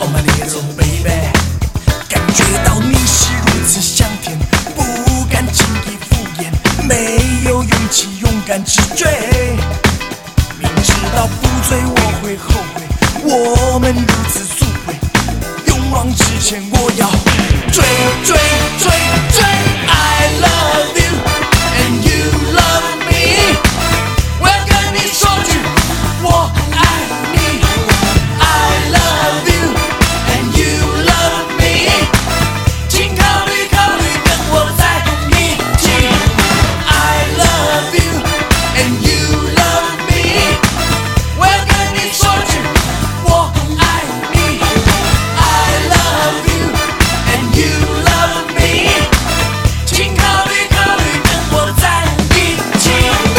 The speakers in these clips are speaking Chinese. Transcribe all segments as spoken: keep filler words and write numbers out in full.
Oh my little baby， 感觉到你是如此香甜，不敢轻易敷衍，没有勇气勇敢直追。明知道不追我会后悔，我们如此速回，勇往直前，我要追追追追。I love you and you love me， 我要跟你说句我爱你。I love you and you love me， 请考虑考虑跟我在一起。I love you and you love me， 我要跟你说句我爱你。I love you and you love me， 请考虑考虑跟我在一起。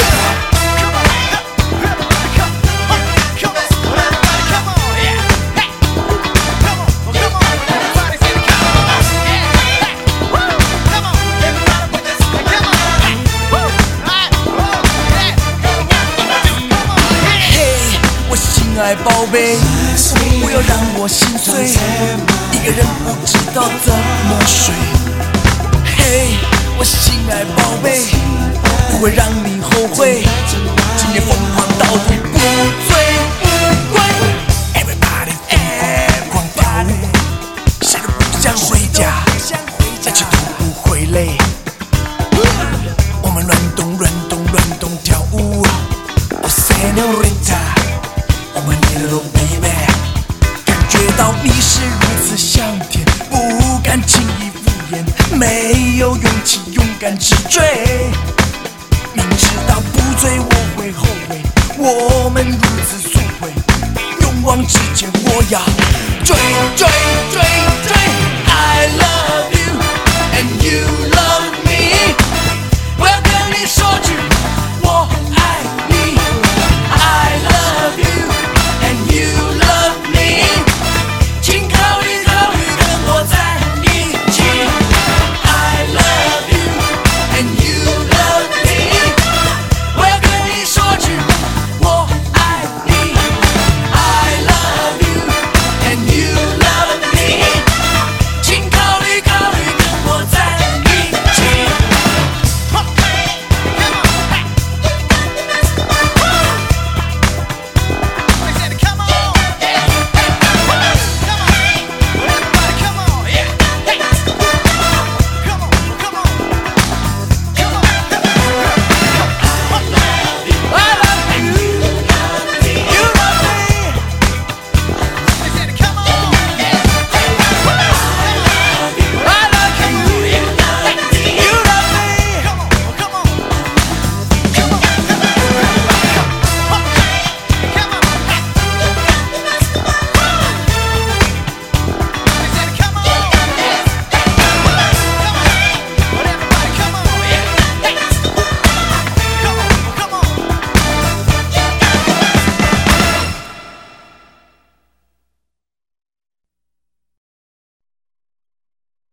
嘿，我心爱宝贝，不要让我心碎，一个人不知道怎么睡。嘿，我心爱宝贝，不会让你后悔，今夜疯狂到底不醉不归。Everybody everyone party， 谁都不想回家，而且都不会累。我们乱动乱动乱动跳舞 ，Oh señorita， Oh my little baby， 感觉到你是如此香甜，不敢轻易敷衍，没有勇气勇敢直追。